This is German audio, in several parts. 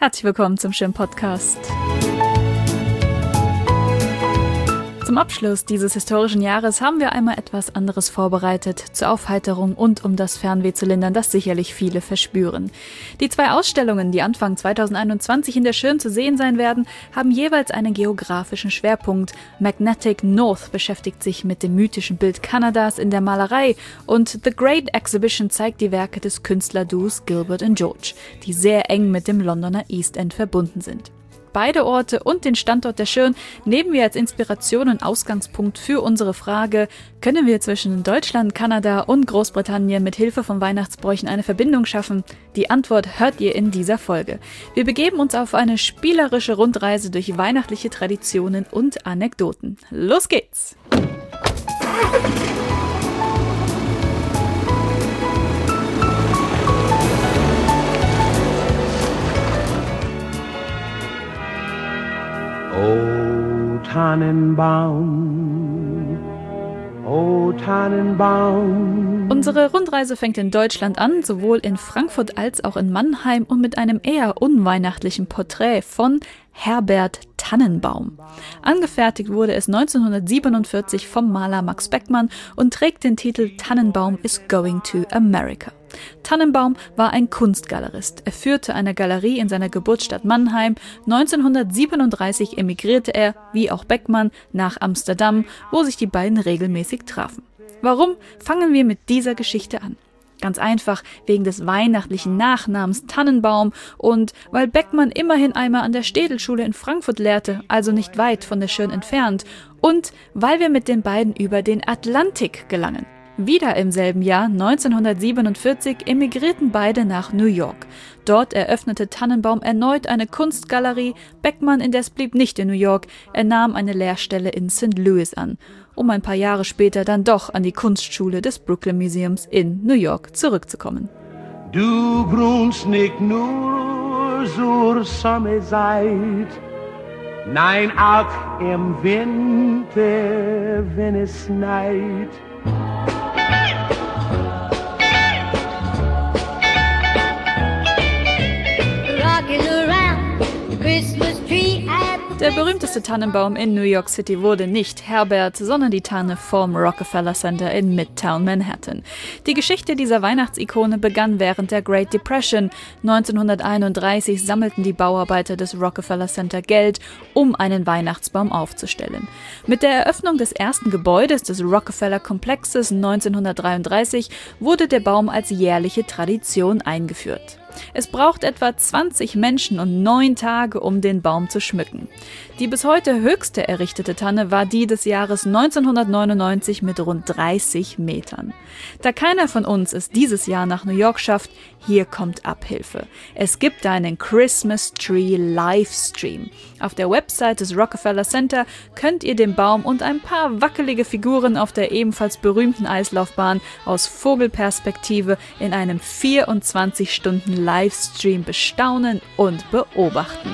Herzlich willkommen zum Schirm Podcast. Zum Abschluss dieses historischen Jahres haben wir einmal etwas anderes vorbereitet, zur Aufheiterung und um das Fernweh zu lindern, das sicherlich viele verspüren. Die 2 Ausstellungen, die Anfang 2021 in der Schirn zu sehen sein werden, haben jeweils einen geografischen Schwerpunkt. Magnetic North beschäftigt sich mit dem mythischen Bild Kanadas in der Malerei und The Great Exhibition zeigt die Werke des Künstlerduos Gilbert & George, die sehr eng mit dem Londoner East End verbunden sind. Beide Orte und den Standort der Schirn nehmen wir als Inspiration und Ausgangspunkt für unsere Frage, können wir zwischen Deutschland, Kanada und Großbritannien mit Hilfe von Weihnachtsbräuchen eine Verbindung schaffen? Die Antwort hört ihr in dieser Folge. Wir begeben uns auf eine spielerische Rundreise durch weihnachtliche Traditionen und Anekdoten. Los geht's! O Tannenbaum, O Tannenbaum. Unsere Rundreise fängt in Deutschland an, sowohl in Frankfurt als auch in Mannheim und mit einem eher unweihnachtlichen Porträt von Herbert Tannenbaum. Angefertigt wurde es 1947 vom Maler Max Beckmann und trägt den Titel Tannenbaum is Going to America. Tannenbaum war ein Kunstgalerist. Er führte eine Galerie in seiner Geburtsstadt Mannheim. 1937 emigrierte er, wie auch Beckmann, nach Amsterdam, wo sich die beiden regelmäßig trafen. Warum fangen wir mit dieser Geschichte an? Ganz einfach wegen des weihnachtlichen Nachnamens Tannenbaum und weil Beckmann immerhin einmal an der Städelschule in Frankfurt lehrte, also nicht weit von der Schirn entfernt, und weil wir mit den beiden über den Atlantik gelangen. Wieder im selben Jahr, 1947, emigrierten beide nach New York. Dort eröffnete Tannenbaum erneut eine Kunstgalerie. Beckmann indes blieb nicht in New York, er nahm eine Lehrstelle in St. Louis an, um ein paar Jahre später dann doch an die Kunstschule des Brooklyn Museums in New York zurückzukommen. Du grunst nicht nur zur Sommerzeit, nein auch im Winter, wenn es schneit. Der berühmteste Tannenbaum in New York City wurde nicht Herbert, sondern die Tanne vom Rockefeller Center in Midtown Manhattan. Die Geschichte dieser Weihnachtsikone begann während der Great Depression. 1931 sammelten die Bauarbeiter des Rockefeller Center Geld, um einen Weihnachtsbaum aufzustellen. Mit der Eröffnung des ersten Gebäudes des Rockefeller Komplexes 1933 wurde der Baum als jährliche Tradition eingeführt. Es braucht etwa 20 Menschen und 9 Tage, um den Baum zu schmücken. Die bis heute höchste errichtete Tanne war die des Jahres 1999 mit rund 30 Metern. Da keiner von uns es dieses Jahr nach New York schafft, hier kommt Abhilfe. Es gibt einen Christmas Tree Livestream. Auf der Website des Rockefeller Center könnt ihr den Baum und ein paar wackelige Figuren auf der ebenfalls berühmten Eislaufbahn aus Vogelperspektive in einem 24-Stunden Livestream bestaunen und beobachten.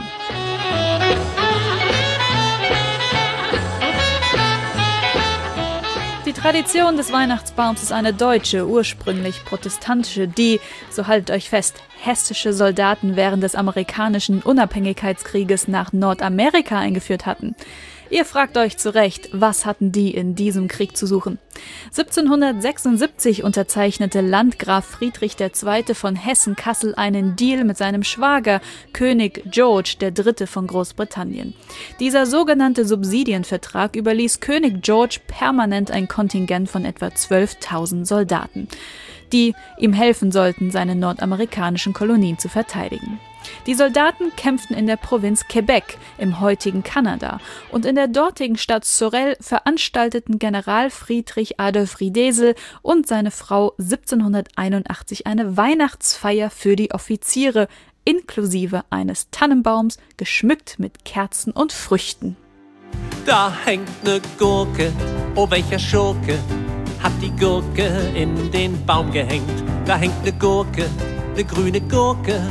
Die Tradition des Weihnachtsbaums ist eine deutsche, ursprünglich protestantische, die, so haltet euch fest, hessische Soldaten während des amerikanischen Unabhängigkeitskrieges nach Nordamerika eingeführt hatten. Ihr fragt euch zu Recht, was hatten die in diesem Krieg zu suchen? 1776 unterzeichnete Landgraf Friedrich II. Von Hessen-Kassel einen Deal mit seinem Schwager, König George III. Von Großbritannien. Dieser sogenannte Subsidienvertrag überließ König George permanent ein Kontingent von etwa 12.000 Soldaten, die ihm helfen sollten, seine nordamerikanischen Kolonien zu verteidigen. Die Soldaten kämpften in der Provinz Quebec im heutigen Kanada und in der dortigen Stadt Sorel veranstalteten General Friedrich Adolf Riedesel und seine Frau 1781 eine Weihnachtsfeier für die Offiziere, inklusive eines Tannenbaums, geschmückt mit Kerzen und Früchten. Da hängt ne Gurke, oh welcher Schurke, hat die Gurke in den Baum gehängt. Da hängt ne Gurke, ne grüne Gurke,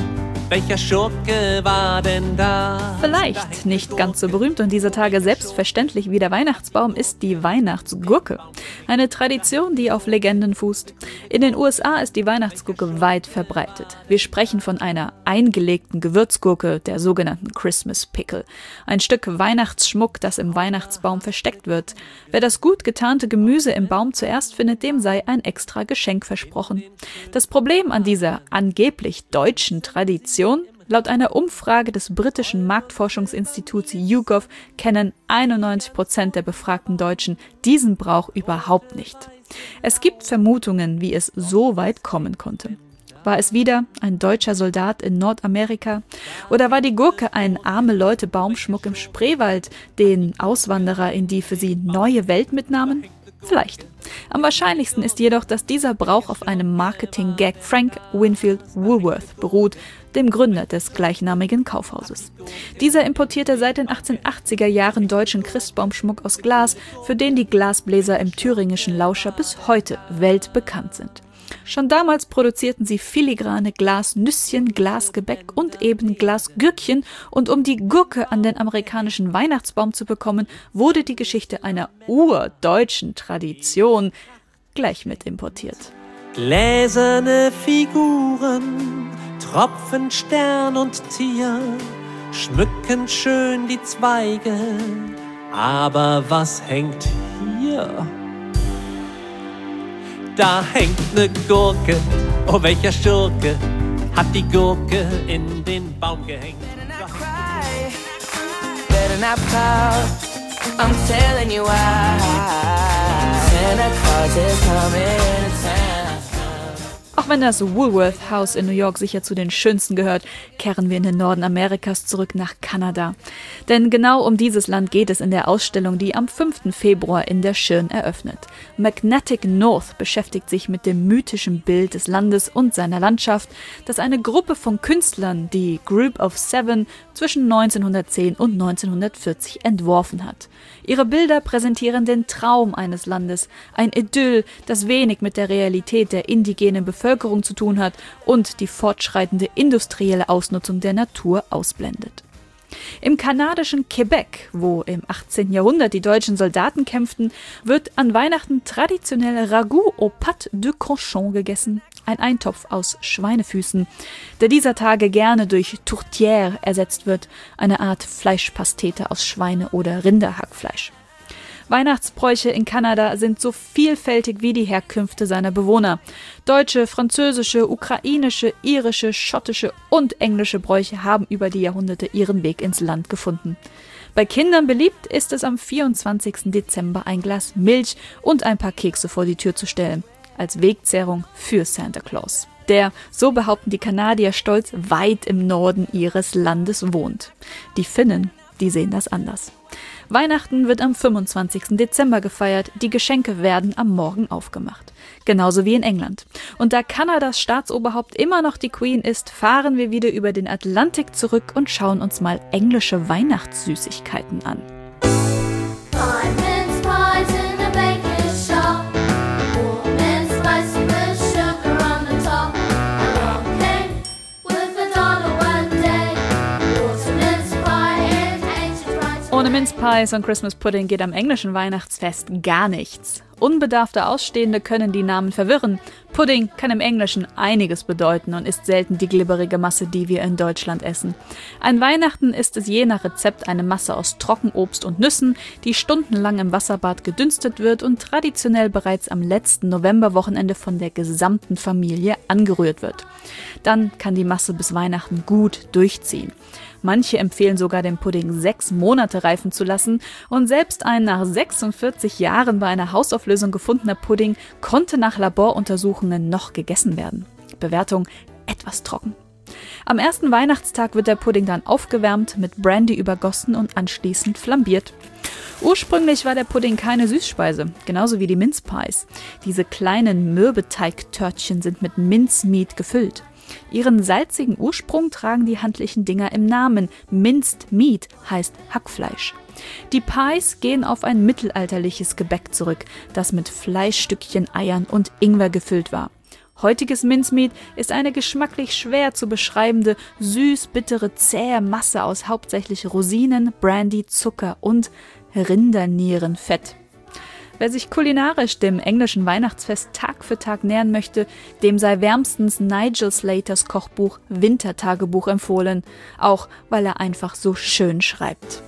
welcher Schurke war denn da? Vielleicht nicht ganz so berühmt und dieser Tage selbstverständlich wie der Weihnachtsbaum ist die Weihnachtsgurke. Eine Tradition, die auf Legenden fußt. In den USA ist die Weihnachtsgurke weit verbreitet. Wir sprechen von einer eingelegten Gewürzgurke, der sogenannten Christmas Pickle. Ein Stück Weihnachtsschmuck, das im Weihnachtsbaum versteckt wird. Wer das gut getarnte Gemüse im Baum zuerst findet, dem sei ein extra Geschenk versprochen. Das Problem an dieser angeblich deutschen Tradition: laut einer Umfrage des britischen Marktforschungsinstituts YouGov kennen 91% der befragten Deutschen diesen Brauch überhaupt nicht. Es gibt Vermutungen, wie es so weit kommen konnte. War es wieder ein deutscher Soldat in Nordamerika? Oder war die Gurke ein Arme-Leute-Baumschmuck im Spreewald, den Auswanderer in die für sie neue Welt mitnahmen? Vielleicht. Am wahrscheinlichsten ist jedoch, dass dieser Brauch auf einem Marketing-Gag Frank Winfield Woolworth beruht, dem Gründer des gleichnamigen Kaufhauses. Dieser importierte seit den 1880er Jahren deutschen Christbaumschmuck aus Glas, für den die Glasbläser im thüringischen Lauscher bis heute weltbekannt sind. Schon damals produzierten sie filigrane Glasnüsschen, Glasgebäck und eben Glasgürkchen, und um die Gurke an den amerikanischen Weihnachtsbaum zu bekommen, wurde die Geschichte einer urdeutschen Tradition gleich mit importiert. Gläserne Figuren, Tropfen, Stern und Tier, schmücken schön die Zweige, aber was hängt hier? Da hängt ne Gurke, oh welcher Schurke, hat die Gurke in den Baum gehängt. Better not pout, I'm telling you why. Santa Claus is coming to town. Auch wenn das Woolworth House in New York sicher zu den schönsten gehört, kehren wir in den Norden Amerikas zurück nach Kanada. Denn genau um dieses Land geht es in der Ausstellung, die am 5. Februar in der Schirn eröffnet. Magnetic North beschäftigt sich mit dem mythischen Bild des Landes und seiner Landschaft, das eine Gruppe von Künstlern, die Group of Seven, zwischen 1910 und 1940 entworfen hat. Ihre Bilder präsentieren den Traum eines Landes, ein Idyll, das wenig mit der Realität der indigenen Bevölkerung zu tun hat und die fortschreitende industrielle Ausnutzung der Natur ausblendet. Im kanadischen Quebec, wo im 18. Jahrhundert die deutschen Soldaten kämpften, wird an Weihnachten traditionell Ragout aux pâtes de cochon gegessen, ein Eintopf aus Schweinefüßen, der dieser Tage gerne durch Tourtière ersetzt wird, eine Art Fleischpastete aus Schweine- oder Rinderhackfleisch. Weihnachtsbräuche in Kanada sind so vielfältig wie die Herkünfte seiner Bewohner. Deutsche, französische, ukrainische, irische, schottische und englische Bräuche haben über die Jahrhunderte ihren Weg ins Land gefunden. Bei Kindern beliebt ist es am 24. Dezember ein Glas Milch und ein paar Kekse vor die Tür zu stellen, als Wegzehrung für Santa Claus, der, so behaupten die Kanadier stolz, weit im Norden ihres Landes wohnt. Die Finnen, die sehen das anders. Weihnachten wird am 25. Dezember gefeiert, die Geschenke werden am Morgen aufgemacht. Genauso wie in England. Und da Kanadas Staatsoberhaupt immer noch die Queen ist, fahren wir wieder über den Atlantik zurück und schauen uns mal englische Weihnachtssüßigkeiten an. Ohne Mince Pies und Christmas Pudding geht am englischen Weihnachtsfest gar nichts. Unbedarfte Ausstehende können die Namen verwirren. Pudding kann im Englischen einiges bedeuten und ist selten die glibberige Masse, die wir in Deutschland essen. An Weihnachten ist es je nach Rezept eine Masse aus Trockenobst und Nüssen, die stundenlang im Wasserbad gedünstet wird und traditionell bereits am letzten Novemberwochenende von der gesamten Familie angerührt wird. Dann kann die Masse bis Weihnachten gut durchziehen. Manche empfehlen sogar, den Pudding 6 Monate reifen zu lassen, und selbst ein nach 46 Jahren bei einer Hausauflösung gefundener Pudding konnte nach Laboruntersuchungen noch gegessen werden. Bewertung: etwas trocken. Am ersten Weihnachtstag wird der Pudding dann aufgewärmt, mit Brandy übergossen und anschließend flambiert. Ursprünglich war der Pudding keine Süßspeise, genauso wie die Mince Pies. Diese kleinen Mürbeteigtörtchen sind mit Mincemeat gefüllt. Ihren salzigen Ursprung tragen die handlichen Dinger im Namen. Minced Meat heißt Hackfleisch. Die Pies gehen auf ein mittelalterliches Gebäck zurück, das mit Fleischstückchen, Eiern und Ingwer gefüllt war. Heutiges Mincemeat ist eine geschmacklich schwer zu beschreibende, süß-bittere, zähe Masse aus hauptsächlich Rosinen, Brandy, Zucker und Rindernierenfett. Wer sich kulinarisch dem englischen Weihnachtsfest Tag für Tag nähern möchte, dem sei wärmstens Nigel Slaters Kochbuch Wintertagebuch empfohlen, auch weil er einfach so schön schreibt.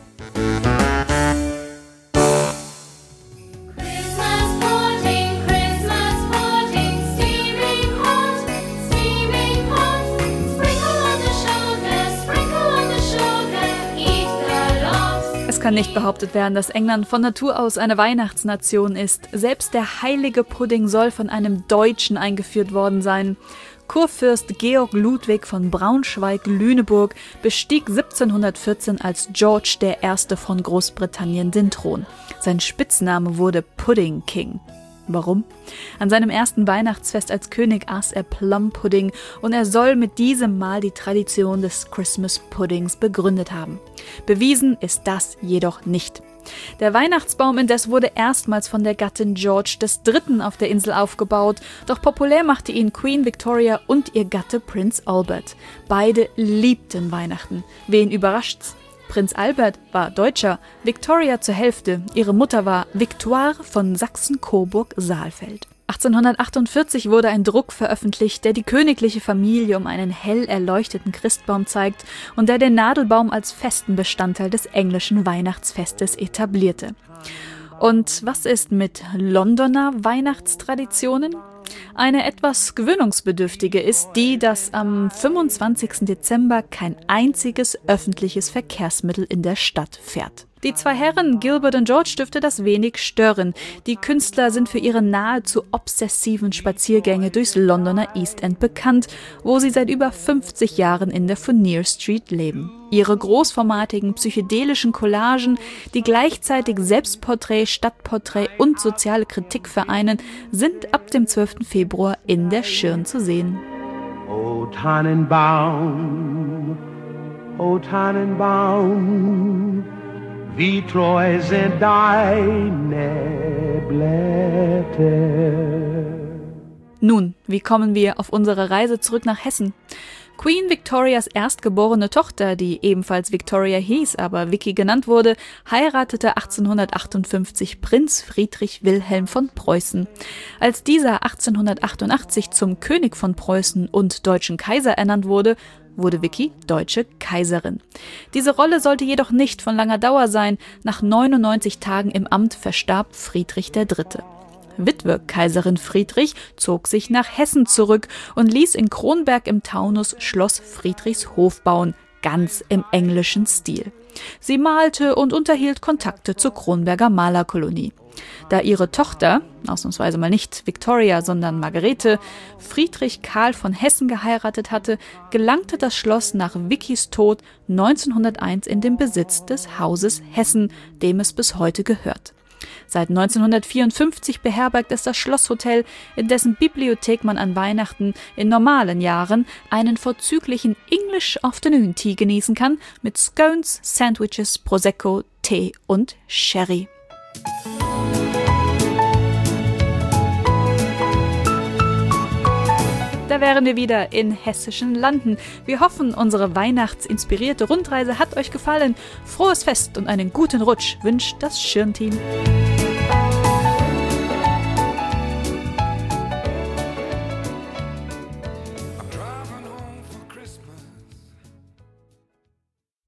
Es kann nicht behauptet werden, dass England von Natur aus eine Weihnachtsnation ist. Selbst der heilige Pudding soll von einem Deutschen eingeführt worden sein. Kurfürst Georg Ludwig von Braunschweig-Lüneburg bestieg 1714 als George I. von Großbritannien den Thron. Sein Spitzname wurde Pudding King. Warum? An seinem ersten Weihnachtsfest als König aß er Plum-Pudding und er soll mit diesem Mal die Tradition des Christmas Puddings begründet haben. Bewiesen ist das jedoch nicht. Der Weihnachtsbaum indes wurde erstmals von der Gattin George III. Auf der Insel aufgebaut, doch populär machte ihn Queen Victoria und ihr Gatte Prinz Albert. Beide liebten Weihnachten. Wen überrascht's? Prinz Albert war Deutscher, Victoria zur Hälfte. Ihre Mutter war Victoire von Sachsen-Coburg-Saalfeld. 1848 wurde ein Druck veröffentlicht, der die königliche Familie um einen hell erleuchteten Christbaum zeigt und der den Nadelbaum als festen Bestandteil des englischen Weihnachtsfestes etablierte. Und was ist mit Londoner Weihnachtstraditionen? Eine etwas gewöhnungsbedürftige ist die, dass am 25. Dezember kein einziges öffentliches Verkehrsmittel in der Stadt fährt. Die zwei Herren, Gilbert und George, dürfte das wenig stören. Die Künstler sind für ihre nahezu obsessiven Spaziergänge durchs Londoner East End bekannt, wo sie seit über 50 Jahren in der Furnier Street leben. Ihre großformatigen psychedelischen Collagen, die gleichzeitig Selbstporträt, Stadtporträt und soziale Kritik vereinen, sind ab dem 12. Februar in der Schirn zu sehen. O Tannenbaum, wie treu sind deine Blätter. Nun, wie kommen wir auf unsere Reise zurück nach Hessen? Queen Victorias erstgeborene Tochter, die ebenfalls Victoria hieß, aber Vicky genannt wurde, heiratete 1858 Prinz Friedrich Wilhelm von Preußen. Als dieser 1888 zum König von Preußen und deutschen Kaiser ernannt wurde, wurde Vicky deutsche Kaiserin. Diese Rolle sollte jedoch nicht von langer Dauer sein. Nach 99 Tagen im Amt verstarb Friedrich III. Witwe Kaiserin Friedrich zog sich nach Hessen zurück und ließ in Kronberg im Taunus Schloss Friedrichshof bauen, ganz im englischen Stil. Sie malte und unterhielt Kontakte zur Kronberger Malerkolonie. Da ihre Tochter, ausnahmsweise mal nicht Victoria, sondern Margarete, Friedrich Karl von Hessen geheiratet hatte, gelangte das Schloss nach Vickys Tod 1901 in den Besitz des Hauses Hessen, dem es bis heute gehört. Seit 1954 beherbergt es das Schlosshotel, in dessen Bibliothek man an Weihnachten in normalen Jahren einen vorzüglichen English Afternoon Tea genießen kann mit Scones, Sandwiches, Prosecco, Tee und Sherry. Da wären wir wieder in hessischen Landen. Wir hoffen, unsere weihnachtsinspirierte Rundreise hat euch gefallen. Frohes Fest und einen guten Rutsch wünscht das Schirnteam.